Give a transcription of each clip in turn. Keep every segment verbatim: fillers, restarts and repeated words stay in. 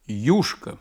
Юшка.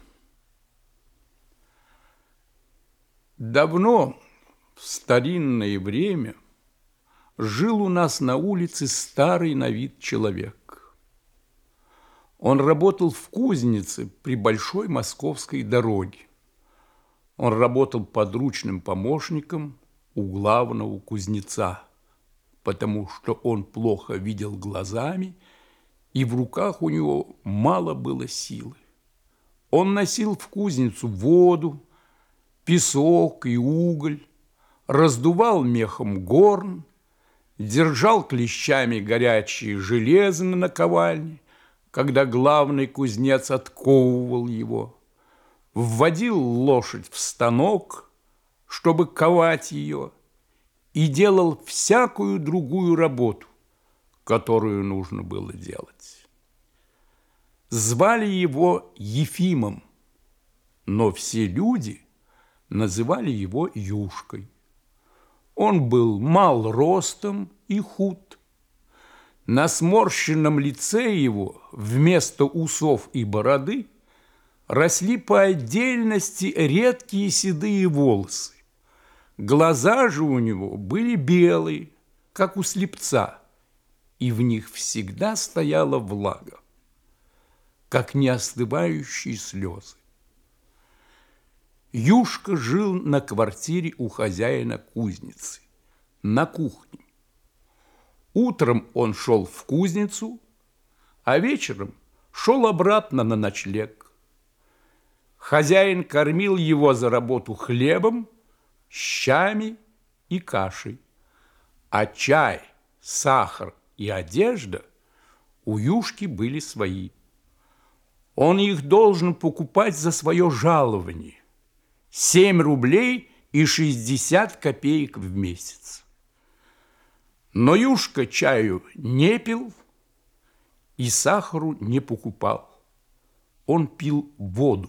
Давно, в старинное время, жил у нас на улице старый на вид человек. Он работал в кузнице при большой московской дороге. Он работал подручным помощником у главного кузнеца, потому что он плохо видел глазами, и в руках у него мало было силы. Он носил в кузницу воду, песок и уголь, раздувал мехом горн, держал клещами горячее железо на наковальне, когда главный кузнец отковывал его, вводил лошадь в станок, чтобы ковать ее, и делал всякую другую работу, которую нужно было делать. Звали его Ефимом, но все люди называли его Юшкой. Он был мал ростом и худ. На сморщенном лице его вместо усов и бороды росли по отдельности редкие седые волосы. Глаза же у него были белые, как у слепца, и в них всегда стояла влага, как неостывающие слезы. Юшка жил на квартире у хозяина кузницы, на кухне. Утром он шел в кузницу, а вечером шел обратно на ночлег. Хозяин кормил его за работу хлебом, щами и кашей, а чай, сахар и одежда у Юшки были свои. Он их должен покупать за свое жалование – семь рублей и шестьдесят копеек в месяц. Но Юшка чаю не пил и сахару не покупал. Он пил воду.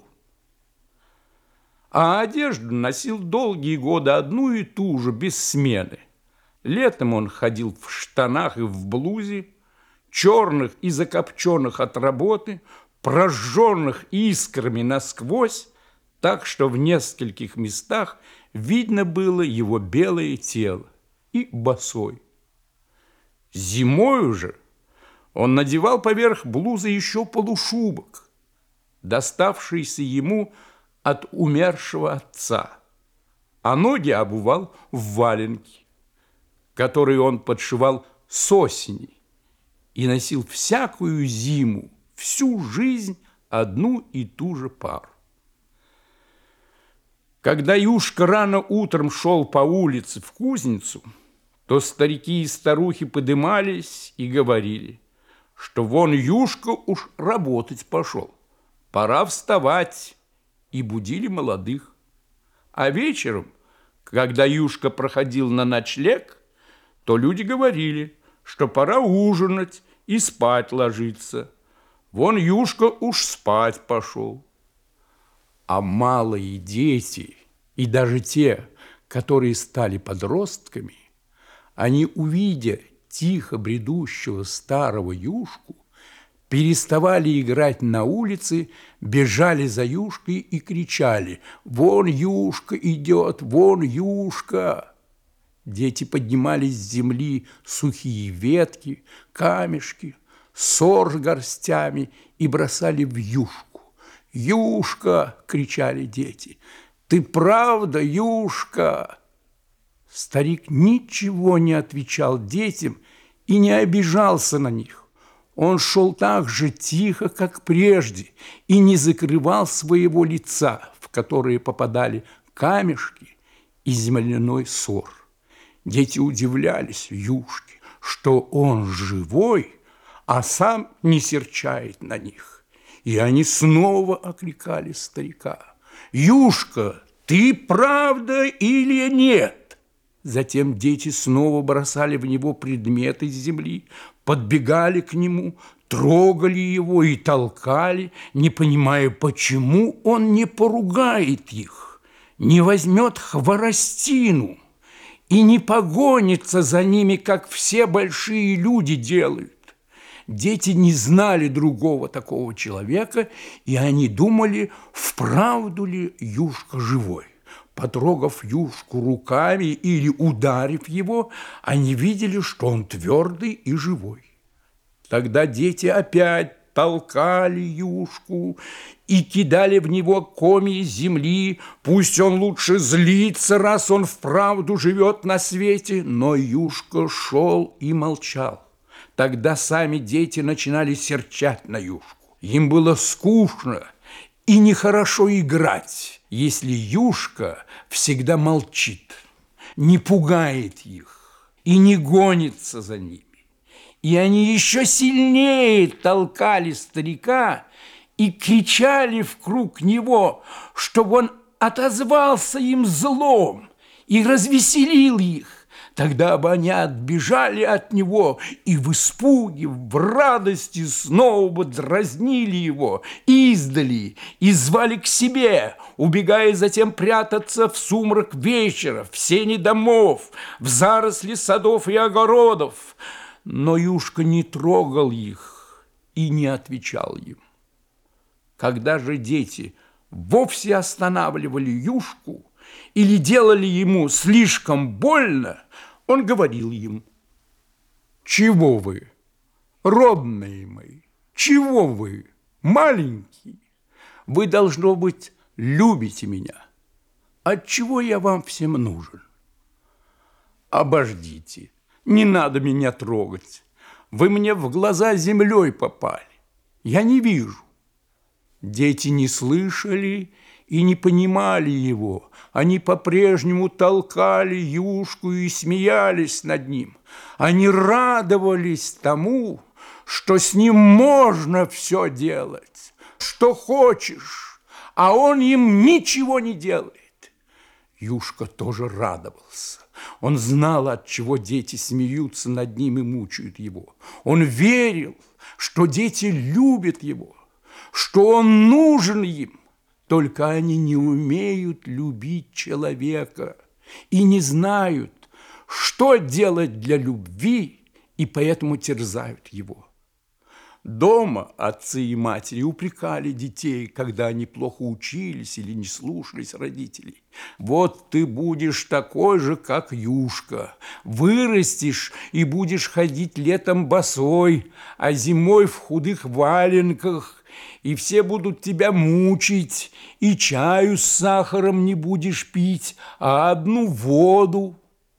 А одежду носил долгие годы одну и ту же, без смены. Летом он ходил в штанах и в блузе, черных и закопченных от работы, прожженных искрами насквозь, так что в нескольких местах видно было его белое тело, и босой. Зимою же он надевал поверх блузы еще полушубок, доставшийся ему от умершего отца, а ноги обувал в валенки, которые он подшивал с осени, и носил всякую зиму, всю жизнь одну и ту же пару. Когда Юшка рано утром шел по улице в кузницу, то старики и старухи подымались и говорили, что вон Юшка уж работать пошел, пора вставать, и будили молодых. А вечером, когда Юшка проходил на ночлег, то люди говорили, что пора ужинать и спать ложиться. Вон Юшка уж спать пошел. А малые дети, и даже те, которые стали подростками, они, увидя тихо бредущего старого Юшку, переставали играть на улице, бежали за Юшкой и кричали: «Вон Юшка идет! Вон Юшка!» Дети поднимали с земли сухие ветки, камешки, сор с горстями и бросали в Юшку. «Юшка!» – кричали дети. «Ты правда, Юшка?» Старик ничего не отвечал детям и не обижался на них. Он шел так же тихо, как прежде, и не закрывал своего лица, в которое попадали камешки и земляной сор. Дети удивлялись Юшке, что он живой, а сам не серчает на них. И они снова окликали старика: «Юшка, ты правда или нет?» Затем дети снова бросали в него предметы с земли, подбегали к нему, трогали его и толкали, не понимая, почему он не поругает их, не возьмет хворостину и не погонится за ними, как все большие люди делают. Дети не знали другого такого человека, и они думали, вправду ли Юшка живой. Потрогав Юшку руками или ударив его, они видели, что он твердый и живой. Тогда дети опять толкали Юшку и кидали в него комья земли. Пусть он лучше злится, раз он вправду живет на свете. Но Юшка шел и молчал. Тогда сами дети начинали серчать на Юшку. Им было скучно и нехорошо играть, если Юшка всегда молчит, не пугает их и не гонится за ними. И они еще сильнее толкали старика и кричали вкруг него, чтобы он отозвался им злом и развеселил их. Тогда бы они отбежали от него и в испуге, в радости снова бы дразнили его издали и звали к себе, убегая затем прятаться в сумрак вечера, в сени домов, в заросли садов и огородов. Но Юшка не трогал их и не отвечал им. Когда же дети вовсе останавливали Юшку или делали ему слишком больно, он говорил им: «Чего вы, родные мои, чего вы, маленькие? Вы, должно быть, любите меня. Отчего я вам всем нужен? Обождите, не надо меня трогать. Вы мне в глаза землей попали. Я не вижу». Дети не слышали и не понимали его. Они по-прежнему толкали Юшку и смеялись над ним. Они радовались тому, что с ним можно все делать, что хочешь, а он им ничего не делает. Юшка тоже радовался. Он знал, от чего дети смеются над ним и мучают его. Он верил, что дети любят его, что он нужен им. Только они не умеют любить человека и не знают, что делать для любви, и поэтому терзают его. Дома отцы и матери упрекали детей, когда они плохо учились или не слушались родителей. «Вот ты будешь такой же, как Юшка, вырастешь и будешь ходить летом босой, а зимой в худых валенках, и все будут тебя мучить, и чаю с сахаром не будешь пить, а одну воду».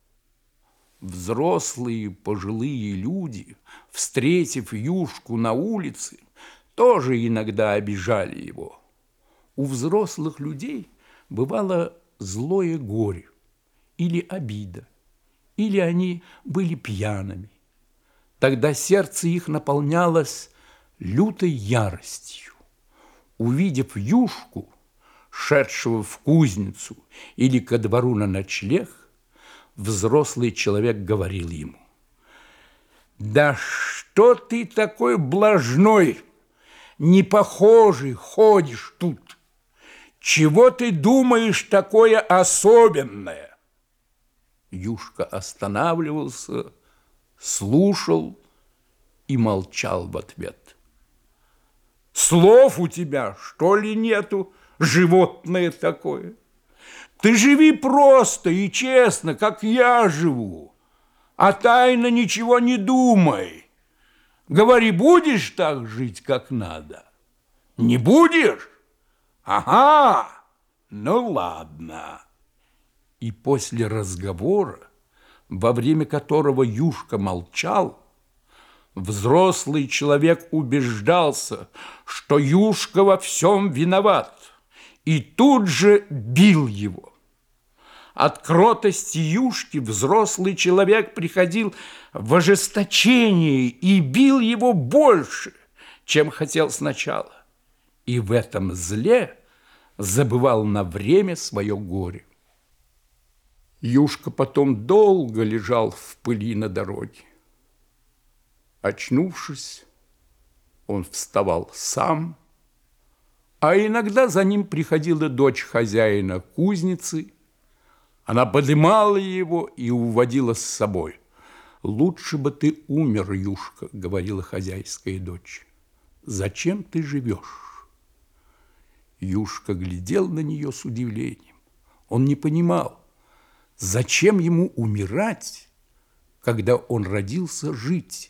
Взрослые пожилые люди, встретив Юшку на улице, тоже иногда обижали его. У взрослых людей бывало злое горе или обида, или они были пьяными. Тогда сердце их наполнялось лютой яростью. Увидев Юшку, шедшего в кузницу или ко двору на ночлег, взрослый человек говорил ему: «Да что ты такой блажной, непохожий ходишь тут? Чего ты думаешь такое особенное?» Юшка останавливался, слушал и молчал в ответ. «Слов у тебя, что ли, нету, животное такое? Ты живи просто и честно, как я живу, а тайно ничего не думай. Говори, будешь так жить, как надо? Не будешь? Ага, ну ладно». И после разговора, во время которого Юшка молчал, взрослый человек убеждался, что Юшка во всем виноват, и тут же бил его. От кротости Юшки взрослый человек приходил в ожесточение и бил его больше, чем хотел сначала, и в этом зле забывал на время свое горе. Юшка потом долго лежал в пыли на дороге. Очнувшись, он вставал сам, а иногда за ним приходила дочь хозяина кузницы. Она подымала его и уводила с собой, «Лучше бы ты умер, Юшка», — говорила хозяйская дочь. «Зачем ты живешь?» Юшка глядел на нее с удивлением. Он не понимал, зачем ему умирать, когда он родился жить.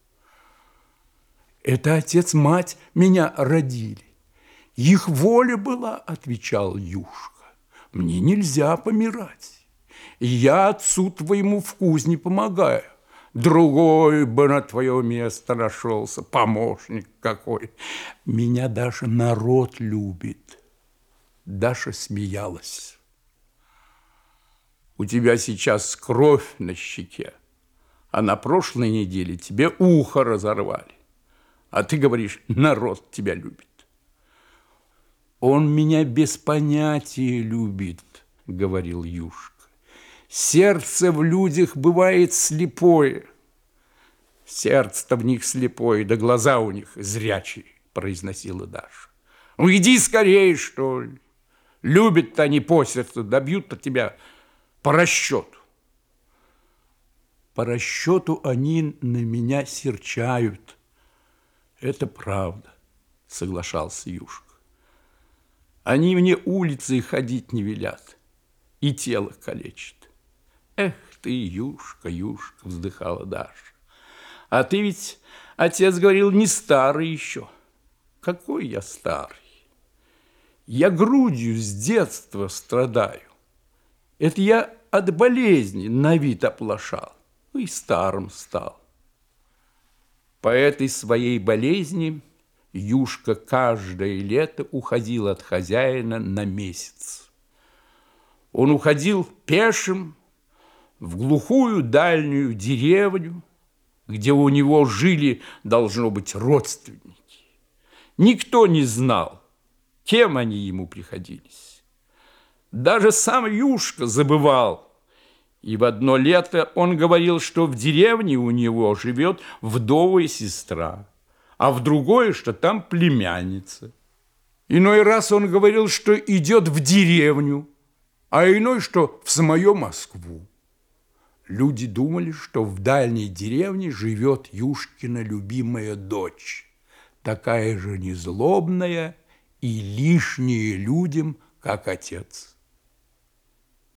«Это отец-мать меня родили. Их воля была», — отвечал Юшка. «Мне нельзя помирать. Я отцу твоему в кузне помогаю. Другой бы на твое место нашелся, помощник какой. Меня даже народ любит». Даша смеялась. «У тебя сейчас кровь на щеке, а на прошлой неделе тебе ухо разорвали. А ты говоришь, народ тебя любит». «Он меня без понятия любит», — говорил Юшка. «Сердце в людях бывает слепое». «Сердце-то в них слепое, да глаза у них зрячие», — произносила Даша. «Ну, иди скорее, что ли. Любят-то они по сердцу, добьют-то тебя по расчету». «По расчету они на меня серчают. Это правда», — соглашался Юшка. «Они мне улицей ходить не велят и тело калечат». «Эх ты, Юшка, Юшка», — вздыхала Даша. «А ты ведь, отец говорил, не старый еще». «Какой я старый? Я грудью с детства страдаю. Это я от болезни на вид оплошал, ну и старым стал». По этой своей болезни Юшка каждое лето уходил от хозяина на месяц. Он уходил пешим в глухую дальнюю деревню, где у него жили, должно быть, родственники. Никто не знал, кем они ему приходились. Даже сам Юшка забывал, и в одно лето он говорил, что в деревне у него живет вдовая сестра, а в другое, что там племянница. Иной раз он говорил, что идет в деревню, а иной, что в самую Москву. Люди думали, что в дальней деревне живет Юшкина любимая дочь, такая же незлобная и лишняя людям, как отец.